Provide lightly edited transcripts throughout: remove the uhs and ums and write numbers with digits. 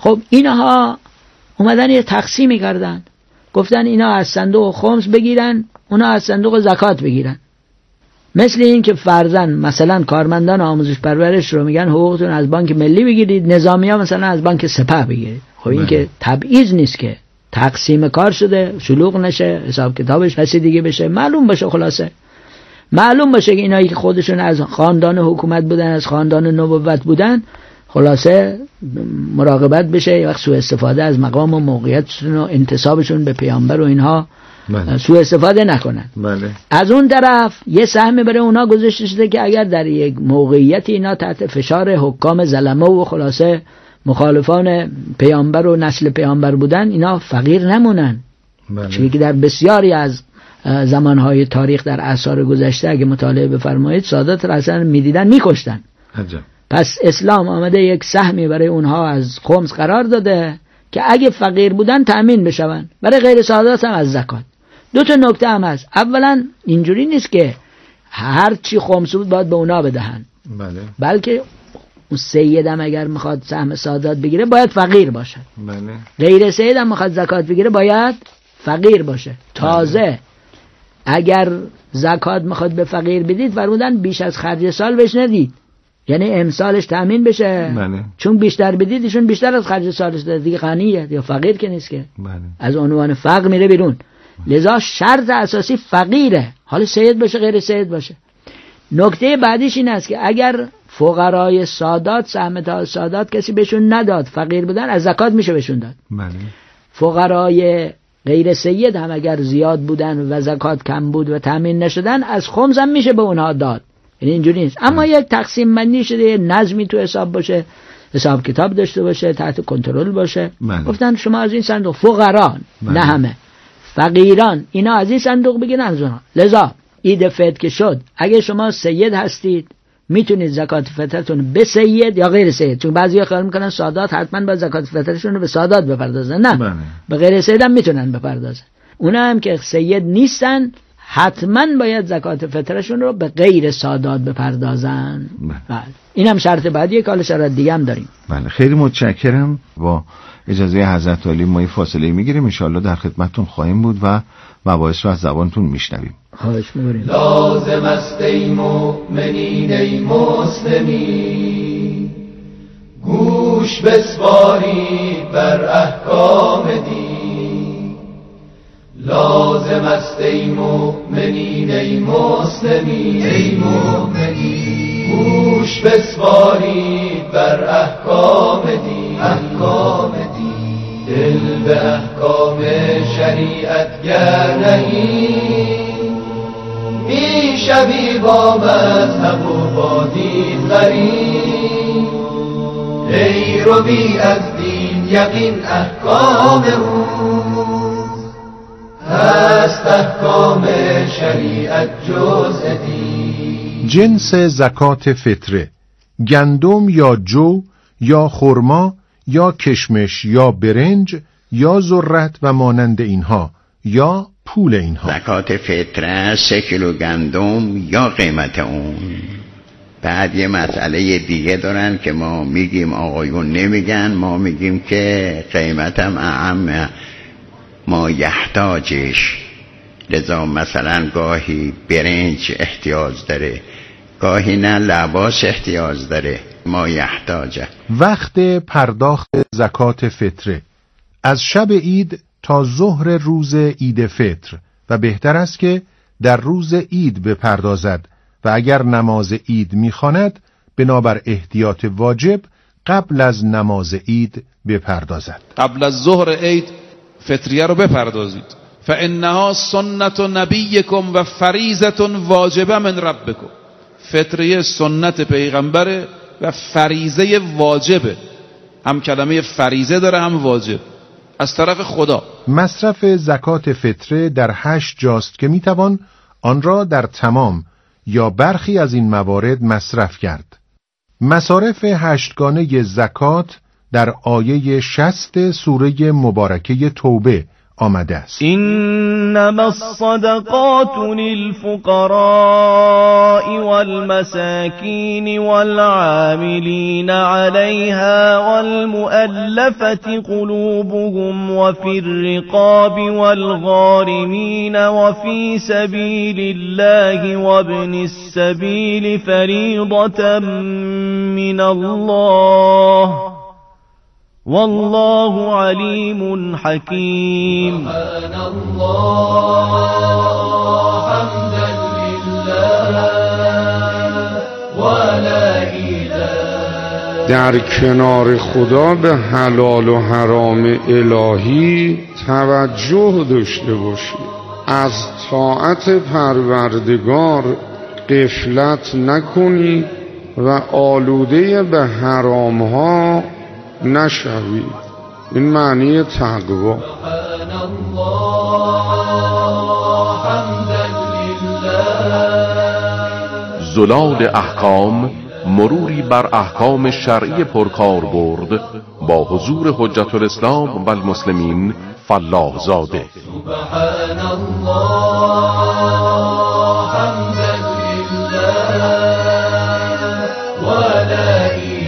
خب اینها اومدن یه تقسیمی کردن، گفتن اینا از صندوق خمس بگیرن، اونا از صندوق زکات بگیرن. مثل این که فرضاً مثلا کارمندان آموزش پرورش رو میگن حقوقتون از بانک ملی بگیرید، نظامی‌ها مثلا از بانک سپاه بگیرید. خب این که تبعیض نیست، که تقسیم کار شده، شلوغ نشه، حساب کتابش رسیدگی بشه، معلوم باشه، خلاصه معلوم باشه که اینایی که خودشون از خاندان حکومت بودن، از خاندان نبوت بودن، خلاصه مراقبت بشه یک وقت سوء استفاده از مقام و موقعیتشون و انتسابشون به پیامبر و اینها سوء استفاده نکنن. بله. از اون طرف یه سهمی برای اونا گذاشته شده که اگر در یک موقعیت اینا تحت فشار حکام ظلمه و خلاصه مخالفان پیامبر و نسل پیامبر بودن، اینا فقیر نمونن. بله. چیزی که در بسیاری از زمانهای تاریخ در اعصار گذشته اگه مطالعه بفرمایید سادات را اصلا میدیدن میکشتن. عجب. پس اسلام آمده یک سهمی برای اونها از خمس قرار داده که اگه فقیر بودن تأمین بشون، برای غیر سادات هم از زکات. دو تا نکته هم هست. اولا اینجوری نیست که هر چی خمس بود باید به اونا بدهن. بله. بلکه اون سید هم اگر میخواد سهم سادات بگیره باید فقیر باشه. بله. غیر سید هم میخواد زکات بگیره باید فقیر باشه. تازه اگر زکات میخواد به فقیر بدید فرمودن بیش از خرج سال بهش ندید، یعنی امسالش تامین بشه. بله. چون بیشتر بدید ایشون بیشتر از خرج سالش داره دیگه، غنیه یا فقیر که نیست که. بله. از عنوان فقر میره بیرون. لذا شرط اساسی فقیره، حالا سید باشه غیر سید باشه. نکته بعدیش این است که اگر فقرای سادات سهم سادات کسی بهشون نداد، فقیر بودن، از زکات میشه بهشون داد. بله. فقرای غیر سید هم اگر زیاد بودن و زکات کم بود و تامین نشدن، از خمس هم میشه به اونها داد. یعنی اینجوری نیست، اما یک تقسیم بندی شده، نظمی تو حساب باشه، حساب کتاب داشته باشه، تحت کنترل باشه. گفتن شما از این صندوق فقران، نه همه فقیران، اینا از این صندوق بگیرن از اونها. لذا عید فطر که شد، اگه شما سید هستید میتونید زکات فطرتون به سید یا غیر سید، چون بعضیا خیال میکنن سادات حتما باید زکات فطرشون رو به سادات بپردازن، نه به غیر سید هم میتونن بپردازن. اونا هم که سید نیستن حتما باید زکات فطرشون رو به غیر سادات بپردازن. بله. این هم شرط بعدیه که حالا شرط دیگه هم داریم. بله، خیلی متشکرم. با اجازه حضرت عالی ما فاصله میگیریم، ان شاءالله در خدمتتون خواهیم بود و مباحث رو از زبانتون میشنویم. خواهش می‌کنیم. لازم است ای مؤمنین ای مسلمین، گوش بسپارید بر احکام دین. لازم است ای مؤمنین ای مسلمین ای مؤمنین، گوش بسپارید بر احکام دین. احکام دین دل به احکام شریعت گر نهی، می شوی با مذهب و با دین غریب. ای روی از دین یقین احکام اوست، هست احکام شریعت جزء دین. جنس زکات فطره، گندم یا جو یا خرما یا کشمش یا برنج یا ذرت و مانند اینها یا پول اینها. زکات فطره 3 کیلو گندم یا قیمت اون. بعد یه مسئله دیگه دارن که ما میگیم آقایون نمیگن، ما میگیم که قیمتم اهم ما یحتاجش. لذا مثلا گاهی برنج احتیاج داره، گاهی نه لباس احتیاج داره، ما یحتاجه. وقت پرداخت زکات فطره از شب عید تا ظهر روز عید فطر و بهتر است که در روز عید بپردازد و اگر نماز عید می‌خواند بنابر احتیاط واجب قبل از نماز عید بپردازد. قبل از ظهر عید فطریه رو بپردازید. فانها سنت نبیکم و فریضه واجبه من ربکم. فطریه سنت پیغمبره و فریضه واجبه. هم کلمه فریضه داره هم واجب از طرف خدا. مصرف زکات فطره در 8 جاست که میتوان آن را در تمام یا برخی از این موارد مصرف کرد. مصارف 8گانه زکات در آیه 60 سوره مبارکه توبه آمده است. إنما الصدقات للفقراء والمساكين والعاملين عليها والمؤلفة قلوبهم وفي الرقاب والغارمين وفي سبيل الله وابن السبيل فريضة من الله والله علیم حکیم. سبحان الله حمدا لله ولا اله. در کنار خدا به حلال و حرام الهی توجه داشته باشید. از طاعت پروردگار غفلت نکنید و آلوده به حرام ها نشوید. این معنی تقوا. سبحان الله حمدا لله. زلال احکام، مروری بر احکام شرعی پرکاربرد با حضور حجت الاسلام و المسلمین فلاح زاده. سبحان الله حمدا لله ولا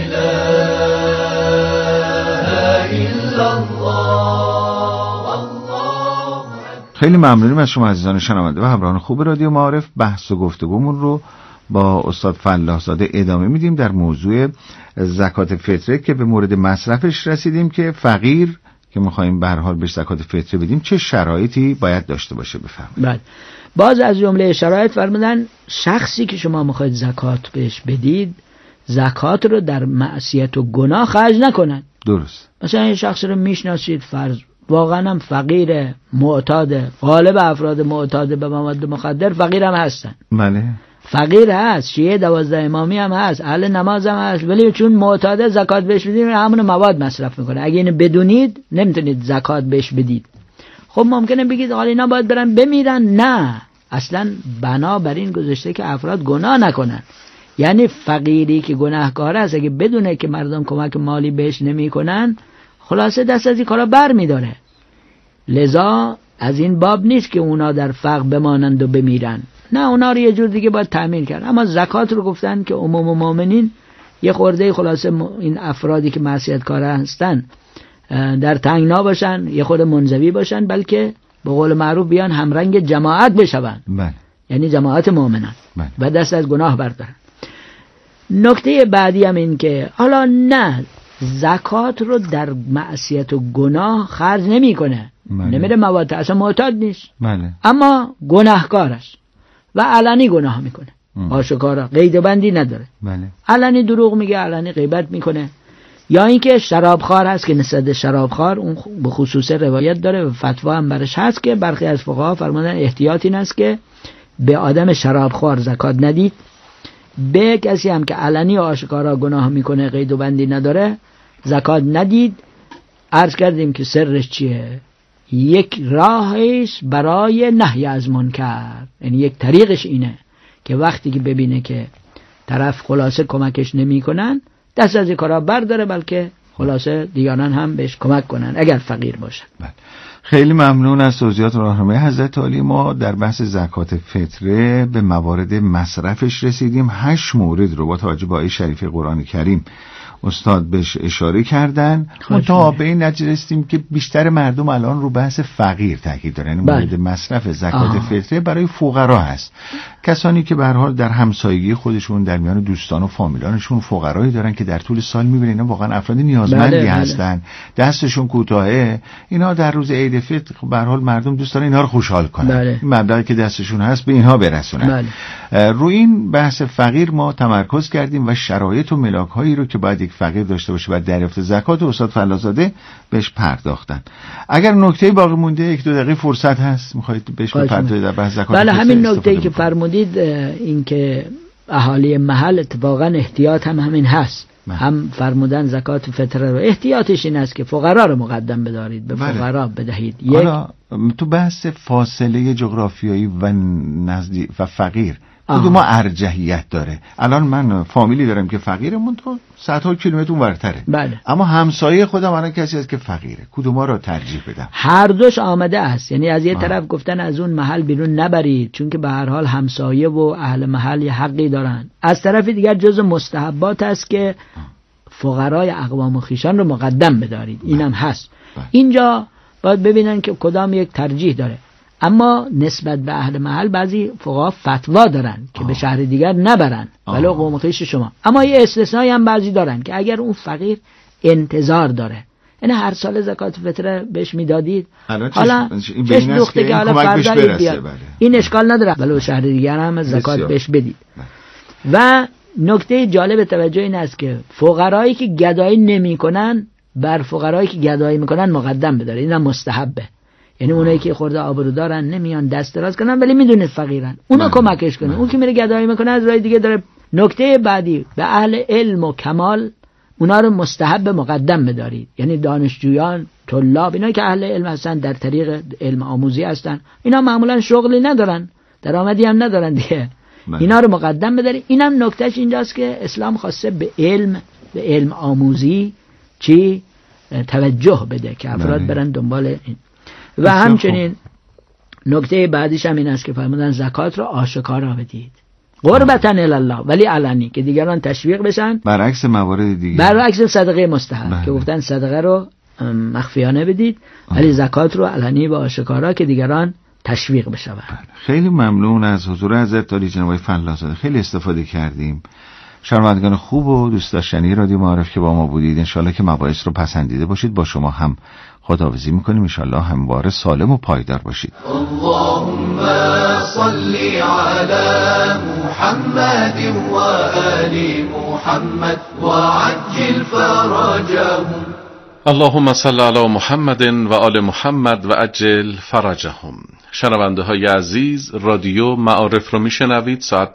خیلی ممنونیم از شما عزیزان شنونده و همراهان خوب رادیو معارف. بحث و گفتگومون رو با استاد فلاح زاده ادامه میدیم در موضوع زکات فطره که به مورد مصرفش رسیدیم که فقیر که می‌خوایم به هر حال بهش زکات فطره بدیم چه شرایطی باید داشته باشه. بفرمایید. بله، باز از جمله شرایط فرمودن شخصی که شما می‌خواید زکات بهش بدید زکات رو در معصیت و گناه خرج نکنن. درست. مثلا این شخص رو میشناسید فرض واقعا هم فقیر معتاد، غالب افراد معتاد به مواد مخدر فقیر هم هستن. بله. فقیر هست، شیعه 12 امامی هم هست، اهل نماز هم هست، ولی چون معتاد زکات بهش بدید همون مواد مصرف میکنه. اگه اینو بدونید نمیتونید زکات بهش بدید. خب ممکنه بگید حالا اینا باید برن بمیرن. نه، اصلا بنا بر این گذاشته که افراد گناه نکنن. یعنی فقیری که گناهکار است اگه بدونه که مردم کمک مالی بهش نمیکنن خلاصه دست از این کارا بر میداره. لذا از این باب نیست که اونا در فقر بمانند و بمیرن. نه، اونا رو یه جور دیگه باید تأمین کرد. اما زکات رو گفتن که عموم مؤمنین یه خورده خلاصه این افرادی که معصیت‌کار هستن در تنگنا باشن، یه خورده منزوی باشن، بلکه به قول معروف بیان همرنگ جماعت بشون. بله. یعنی جماعت مؤمنان. بله. و دست از گناه بردارن. نکته بعدی هم این که حالا نه، زکات رو در معصیت و گناه خرج نمیکنه. نمیره مواد، اصلا معتاد نیست. بله. اما گناهکار است و علنی گناه میکنه. آشکارا، قید و بندی نداره. بله. علنی دروغ میگه، علنی غیبت میکنه. یا اینکه شرابخوار هست که نسبت شرابخوار اون به خصوص روایت داره و فتوا هم برش هست که برخی از فقها فرمودن احتیاط این است که به آدم شرابخوار زکات ندید. به کسی هم که علنی و آشکارا گناه میکنه، قید و بندی نداره، زکات ندید. عرض کردیم که سرش چیه؟ یک راهش برای نهی از منکر، یعنی یک طریقش اینه که وقتی که ببینه که طرف خلاصه کمکش نمی کنن دست از این کارا برداره، بلکه خلاصه دیگران هم بهش کمک کنن اگر فقیر باشن. خیلی ممنون از توضیحات راهنمای حضرت عالی. ما در بحث زکات فطره به موارد مصرفش رسیدیم. 8 مورد رو با توجه به آیه شریف قرآن کریم استاد بهش اشاره کردن. منتها به این نتیجه رسیدیم که بیشتر مردم الان رو بحث فقیر تاکید دارن. یعنی مورد مصرف زکات فطره برای فقرا هست. کسانی که به هر حال در همسایگی خودشون در میان دوستان و فامیلانشون فقرایی دارن که در طول سال میبینن اینا واقعا افراد نیازمندی هستن، دستشون کوتاهه، اینا در روز عید فطر به هر حال مردم دوست دارن اینها رو خوشحال کنن. این مبلغی که دستشون هست به اینها برسونن. روی این بحث فقیر ما تمرکز کردیم و شرایط و ملاک‌هایی رو که باید یک فقیر داشته باشه و دریافت زکات استاد فلاح زاده بهش پرداختن. اگر نکته باقی مونده 1-2 دقیقه فرصت هست میخواید بهش بپردازید در بحث زکات؟ بله، همین نکته‌ای که فرمودید این که اهالی محل اتفاقا احتیاط هم همین هست. هم فرمودن زکات فطره رو احتیاطش این است که فقرا رو مقدم بدارید، به فقرا بدهید. حالا تو بحث فاصله جغرافیایی و نزدیک و فقیر کدوم ارجحیت داره. الان من فامیلی دارم که فقیرمون تو صدها کیلومتر اونورتره، بله. اما همسایه خودم الان کسی هست که فقیره، کدوما رو ترجیح بدم؟ هر دوش آمده است. یعنی از یه طرف گفتن از اون محل بیرون نبرید چون که به هر حال همسایه و اهل محل یه حقی دارن، از طرف دیگر جز مستحبات است که فقرای اقوام و خویشان رو مقدم بدارید، اینم هست. اینجا باید ببینن که کدام یک ترجیح داره. اما نسبت به اهل محل بعضی فقها فتوا دارن که به شهر دیگر نبرن ولو قوم خویش شما. اما یه استثنایی هم بعضی دارن که اگر اون فقیر انتظار داره، یعنی هر سال زکات فطره بهش میدادید، حالا چش دوخته که حالا فردا بیاد، این اشکال نداره ولو شهر دیگر هم زکات بهش بدید. و نکته جالب توجه این است که فقرایی که گدایی نمیکنن بر فقرایی که گدایی میکنن مقدم بداره، اینم مستحبه. یعنی اونایی که خورده آبرو دارن نمیان دست دراز کنن ولی میدونه فقیرن، اونا کمکش کنه. اون که میره گدایی میکنه از راه دیگه داره. نکته بعدی، به اهل علم و کمال اونا رو مستحب مقدم بدارید، یعنی دانشجویان، طلاب، اینا که اهل علم هستن در طریق علم آموزی هستن، اینا معمولا شغلی ندارن، درآمدی هم ندارن دیگه، اینا رو مقدم بدارید. اینم نکتهش اینجاست که اسلام خواسته به علم آموزی چی توجه بده که افراد برن دنبال این. و همچنین نکته بعدیش هم این است که فرمودن زکات رو آشکارا بدید، قربتاً الله، ولی علنی، که دیگران تشویق بشن، برعکس موارد دیگه، برعکس صدقه مستحب که گفتن صدقه رو مخفیانه بدید ولی زکات رو علنی و آشکارا که دیگران تشویق بشن. خیلی ممنون از حضور حضرت عالی جناب فلاح‌زاده، خیلی استفاده کردیم. شنوندگان خوب و دوست داشتنی رادیو معارف که با ما بودید، انشالله که مباحث رو پسندیده باشید. با شما هم خداحافظی میکنیم، انشالله همواره سالم و پایدار باشید. اللهم صل علی محمد و آل محمد و عجل فرجهم. اللهم صل علی محمد و آل محمد و عجل فرجهم. شنونده های عزیز، رادیو معارف رو میشنوید. ساعت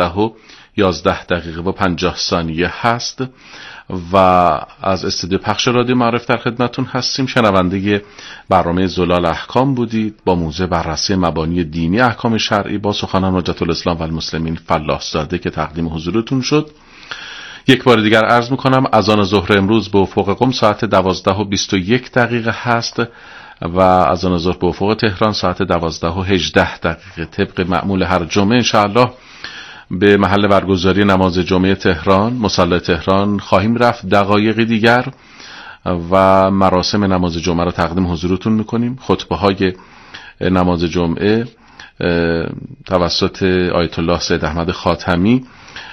12:11 هست و از استودیو پخش رادیو معارف در خدمتون هستیم. شنونده برنامه زلال احکام بودید با موضوع بررسی مبانی دینی احکام شرعی با سخنان حجت الاسلام و المسلمین فلاح‌زاده که تقدیم حضورتون شد. یک بار دیگر عرض میکنم اذان ظهر امروز به افق قم ساعت 12:21 هست و اذان ظهر به افق تهران ساعت 12:18 طبق معمول هر جمعه. انشاءالله به محل برگزاری نماز جمعه تهران، مصلی تهران خواهیم رفت دقایق دیگر و مراسم نماز جمعه را تقدیم حضورتون میکنیم. خطبه های نماز جمعه توسط آیت الله سید احمد خاتمی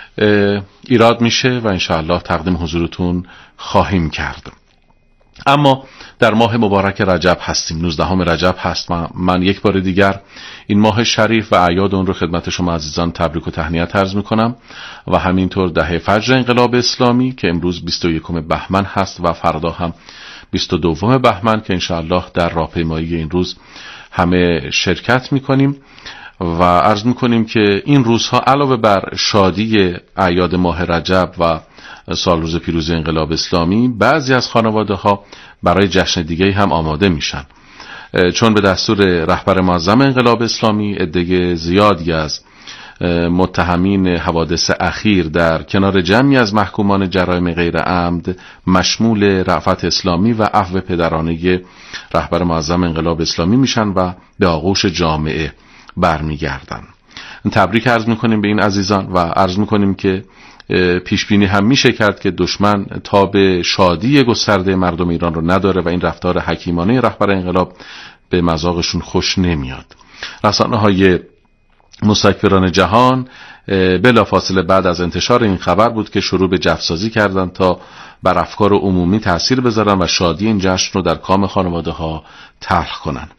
ایراد میشه و انشاءالله تقدیم حضورتون خواهیم کرد. اما در ماه مبارک رجب هستیم، 19 رجب هست. من یک بار دیگر این ماه شریف و اعیاد اون رو خدمت شما عزیزان تبریک و تهنیت عرض میکنم و همینطور دهه فجر انقلاب اسلامی که امروز 21 بهمن هست و فردا هم 22 بهمن که انشاءالله در راهپیمایی این روز همه شرکت میکنیم و عرض میکنیم که این روزها علاوه بر شادی اعیاد ماه رجب و سال روز پیروزی انقلاب اسلامی، بعضی از خانواده ها برای جشن دیگه هم آماده میشن، چون به دستور رهبر معظم انقلاب اسلامی عده زیادی از متهمین حوادث اخیر در کنار جمعی از محکومان جرایم غیر عمد مشمول رأفت اسلامی و عفو پدرانه رهبر معظم انقلاب اسلامی میشن و به آغوش جامعه برمیگردن. تبریک عرض میکنیم به این عزیزان و عرض میکنیم که پیش بینی هم میشه کرد که دشمن تاب شادی گسترده مردم ایران رو نداره و این رفتار حکیمانه رهبر انقلاب به مذاقشون خوش نمیاد. رسانه‌های مستکبران جهان بلافاصله بعد از انتشار این خبر بود که شروع به جفسازی کردند تا بر افکار عمومی تأثیر بذارن و شادی این جشن رو در کام خانواده ها تلخ کنن.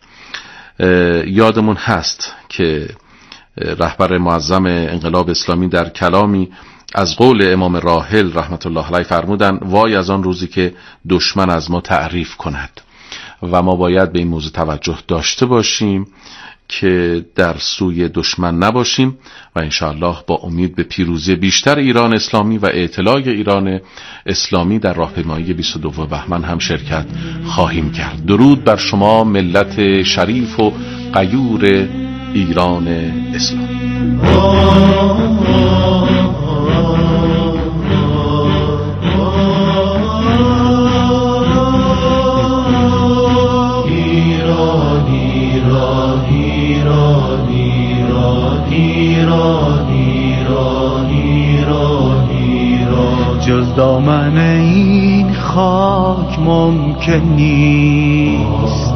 یادمون هست که رهبر معظم انقلاب اسلامی در کلامی از قول امام راحل رحمت الله علیه فرمودن وای از آن روزی که دشمن از ما تعریف کند و ما باید به این موضوع توجه داشته باشیم که در سوی دشمن نباشیم و انشاءالله با امید به پیروزی بیشتر ایران اسلامی و اطلاع ایران اسلامی در راهپیمایی 22 بهمن هم شرکت خواهیم کرد. درود بر شما ملت شریف و غیور ایران اسلامی. جز دامن این خاک ممکن نیست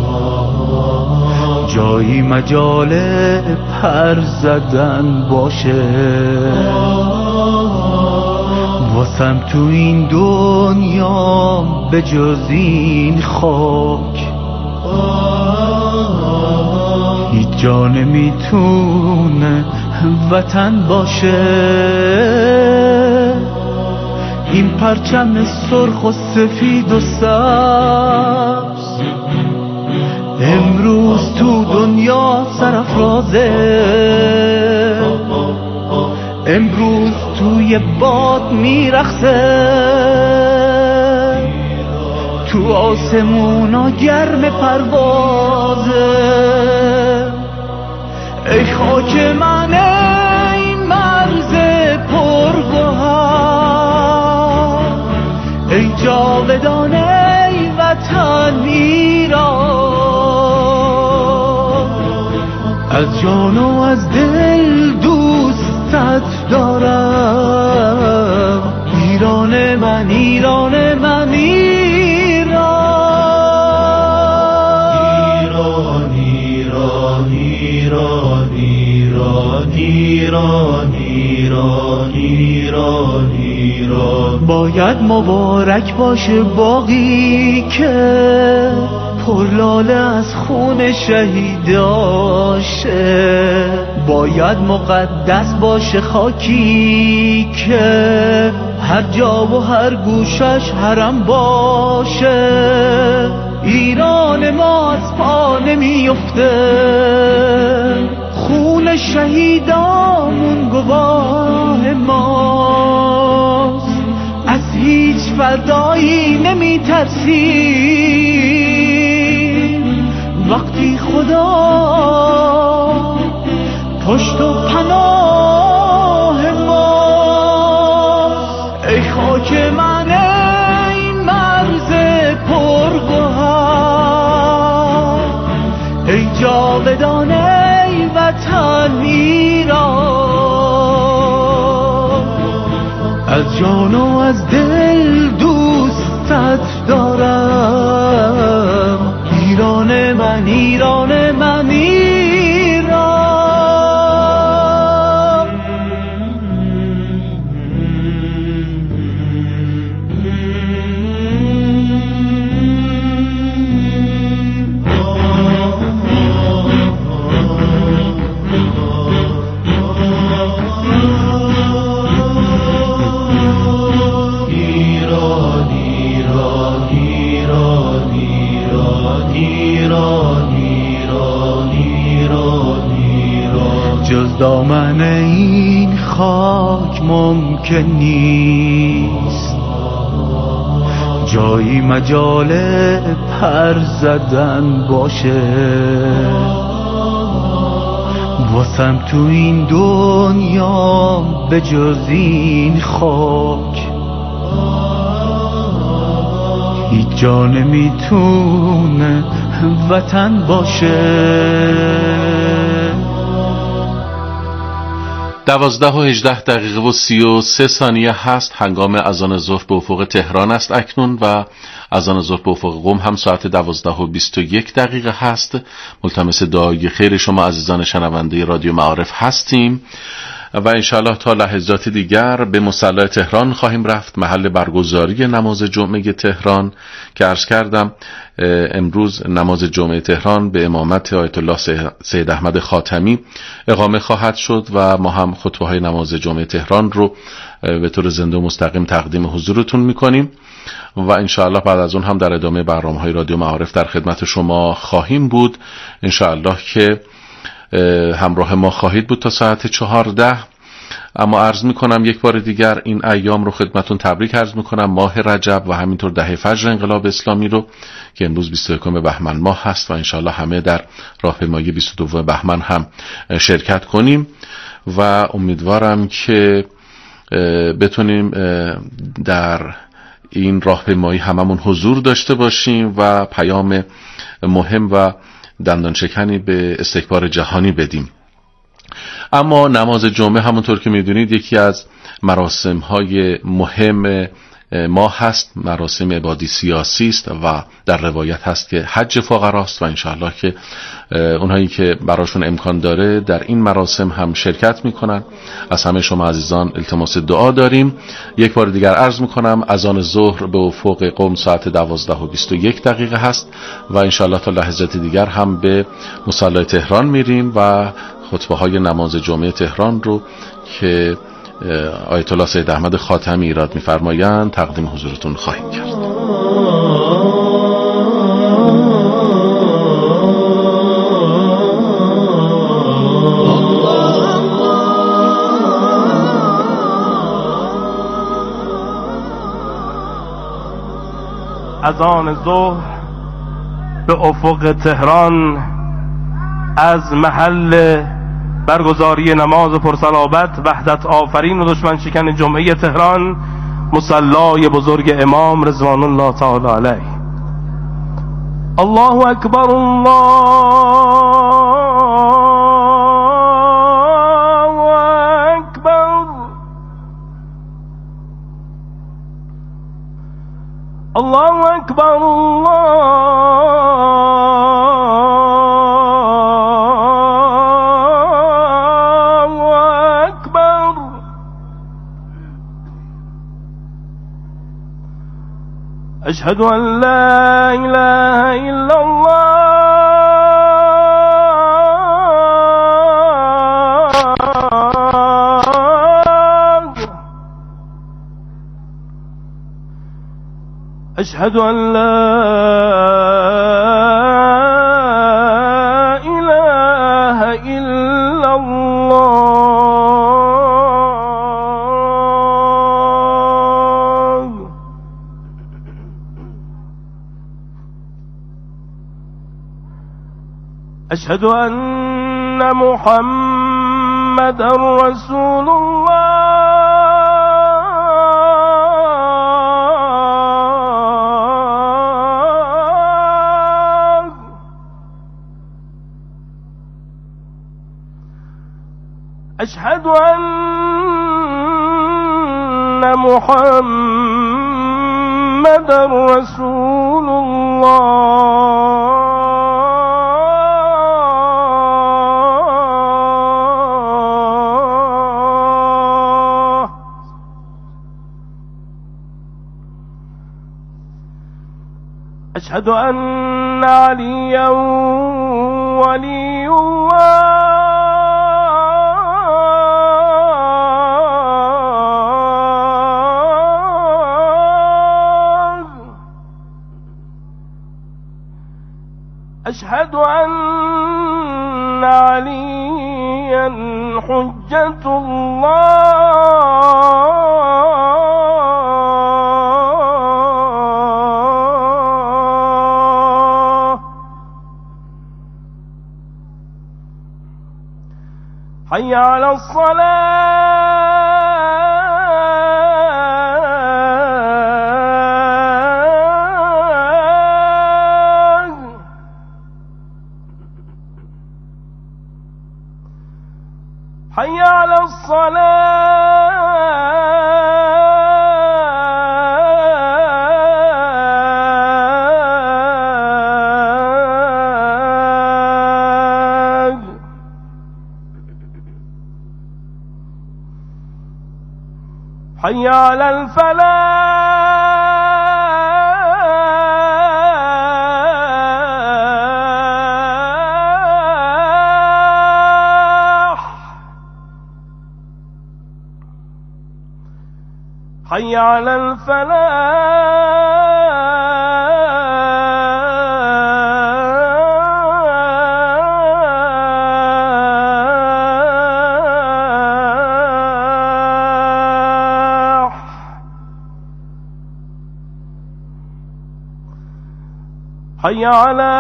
جایی مجال پر زدن باشه، واسم تو این دنیا به جز این خاک هیچ جا نمیتونه وطن باشه. این پرچم سرخ و سفید و سبز امروز تو دنیا سرافرازه، امروز توی باد میرخصه، تو آسمونا گرم پروازه. ای خاک من این مرز پرگوهر، ای جاودان ای وطن ایران، از جان و از دل دوستت دارم. ایران من، ایران من، ایران، ایران، ایران، ایران، ایران، ایران، ایران. باید مبارک باشه باقی که پرلاله از خون شهیداشه، باید مقدس باشه خاکی که هر جا و هر گوشش حرم باشه. ایران ما از پا نمیفته، خون شهیدامون گواه ماست، از هیچ فردایی نمیترسیم وقتی خدا پشت و پناه ماست. ای خاک من این مرز پرگوهر، ای جاودان ای وطن ایران، از جان و از دل دوستت دارم. ایران من، ایران من، ایران. جز دامن این خاک ممکن نیست جایی مجال پر زدن باشه، واسم تو این دنیا به جز این خاک هیچ جا نمیتونه وطن باشه. 12:18:33 هست. هنگام اذان ظهر به افق تهران است اکنون و اذان ظهر به افق قم هم ساعت 12:21 هست. ملتمس دعای خیر شما عزیزان شنونده رادیو معارف هستیم و انشاءالله تا لحظات دیگر به مصلی تهران خواهیم رفت، محل برگزاری نماز جمعه تهران که عرض کردم امروز نماز جمعه تهران به امامت آیت الله سید احمد خاتمی اقامه خواهد شد و ما هم خطبه های نماز جمعه تهران رو به طور زنده و مستقیم تقدیم حضورتون میکنیم و انشاءالله بعد از اون هم در ادامه برنامه‌های رادیو معارف در خدمت شما خواهیم بود. انشاءالله که همراه ما خواهید بود تا ساعت 14 اما عرض میکنم یک بار دیگر این ایام رو خدمتون تبریک عرض میکنم، ماه رجب و همینطور دهه فجر انقلاب اسلامی رو که امروز 21 بهمن ماه هست و انشالله همه در راهپیمایی 22 بهمن هم شرکت کنیم و امیدوارم که بتونیم در این راهپیمایی هممون حضور داشته باشیم و پیام مهم و دندانشکنی به استکبار جهانی بدیم. اما نماز جمعه همونطور که میدونید یکی از مراسم‌های مهم ما هست، مراسم عبادی سیاسی است و در روایت هست که حج فقراست و انشاءالله که اونهایی که براشون امکان داره در این مراسم هم شرکت میکنن. از همه شما عزیزان التماس دعا داریم. یک بار دیگر عرض میکنم اذان ظهر به افق قم ساعت 12:21 هست و انشاءالله تا لحظات دیگر هم به مصلی تهران میریم و خطبه های نماز جمعه تهران رو که آیت الله سید احمد خاتمی ایراد می‌فرمایند تقدیم حضورتون خواهیم کرد. از آن ظهر به افق تهران از محل برگزاری نماز پرصلابت وحدت آفرین و دشمن شکن جمعه تهران مصلای بزرگ امام رضوان الله تعالی علیه. الله اکبر، الله اکبر، الله اکبر، أشهد أن لا إله إلا الله، أشهد أن لا إله إلا الله. أشهد أن محمدا رسول الله. أشهد أن محمدا رسول الله. أشهد أن عليا ولي الله. أشهد أن عليا حجة الله. حي على الصلاة. حي على حي على الفلاح. حي على الفلاح. حي على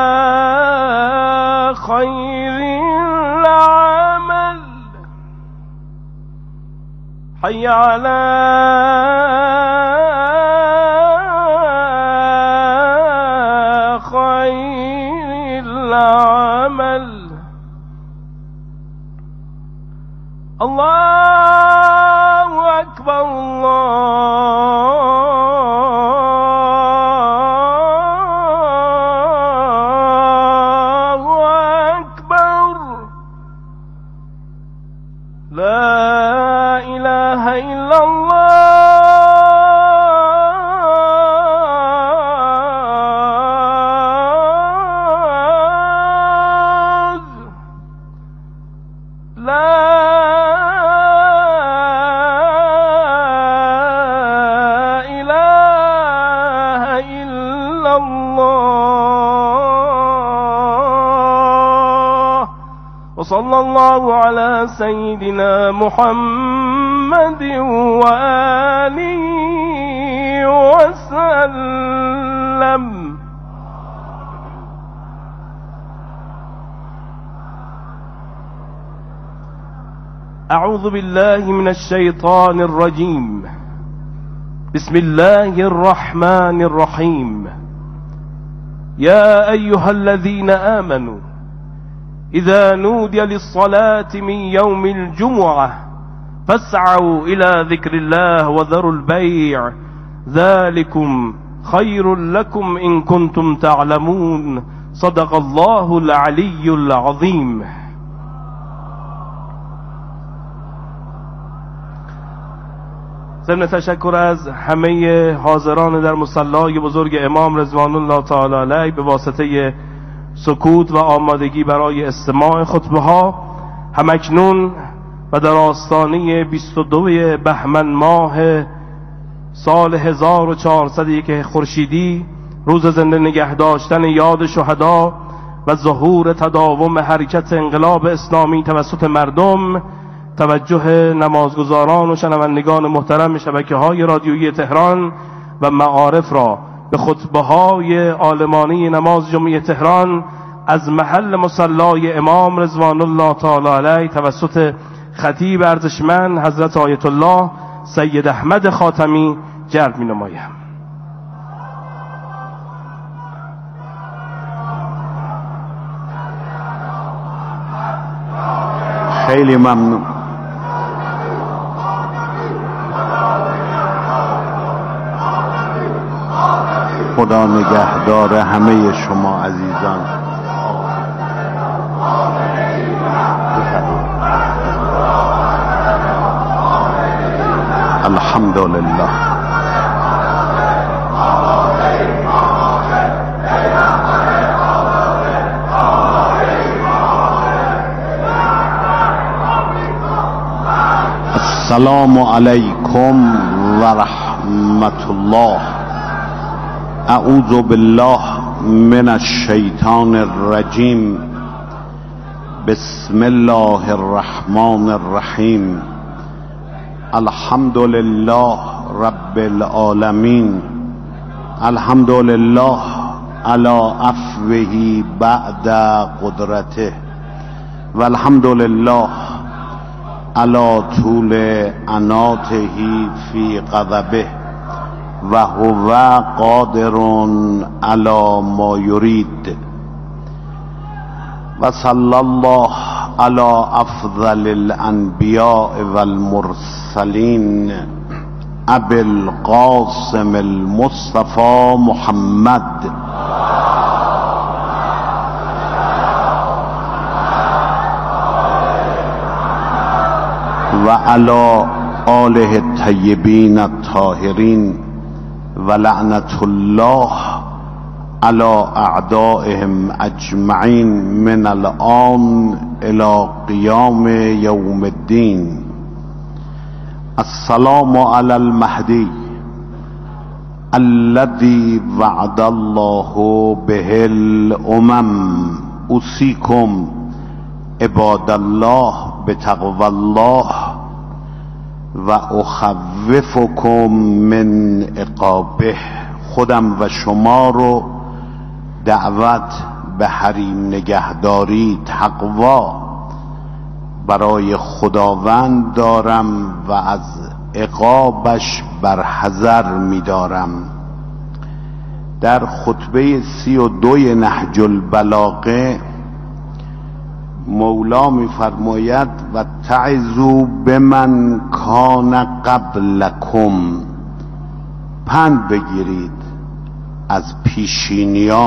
خير العمل حي على خير العمل الله أكبر الله أكبر لا إله إلا الله لا إله إلا الله وصلى الله على سيدنا محمد وآله وسلم. أعوذ بالله من الشيطان الرجيم. بسم الله الرحمن الرحيم. يا أيها الذين آمنوا إذا نودي للصلاة من يوم الجمعة فاسعوا إلى ذكر الله وذروا البيع ذلكم خير لكم إن كنتم تعلمون. صدق الله العلي العظيم. ضمن تشکر از همه حاضران در مصلی بزرگ امام رضوان الله تعالی علیه به واسطه سکوت و آمادگی برای استماع خطبه ها، همکنون و در آستانه 22 بهمن ماه سال 1401 خورشیدی، روز زنده نگه داشتن یاد شهدا و ظهور تداوم حرکت انقلاب اسلامی توسط مردم، توجه نمازگزاران و شنوندگان محترم شبکه‌های رادیویی تهران و معارف را به خطبه‌های عالمانه نماز جمعه تهران از محل مصلی امام رضوان الله تعالی علیه توسط خطیب ارزشمند حضرت آیت الله سید احمد خاتمی جلب می‌نمایم. خیلی ممنون. خدا نگهدار همه شما عزیزان. الحمدلله. السلام علیکم و رحمت الله. اعوذ بالله من الشیطان الرجیم. بسم الله الرحمن الرحیم. الحمد لله رب العالمین. الحمد لله على عفوه بعد قدرته والحمد لله على طول عناته في غضبه وهو قادر على ما يريد. وصلى الله على افضل الانبياء والمرسلين ابي القاسم المصطفى محمد وعلى آله الطيبين الطاهرين ولعنة الله على أعدائهم أجمعين من الآن إلى قيام يوم الدين. السلام على المهدي الذي وعد الله به الأمم. أوصيكم عباد الله بتقوى الله و اخوفکم من عقابه. خودم و شما رو دعوت به حریم نگهداری تقوا برای خداوند دارم و از عقابش بر حذر می دارم. در خطبه 32 نهج البلاغه مولا می فرماید و تعظوا بمن کان قبلکم، پند بگیرید از پیشینیان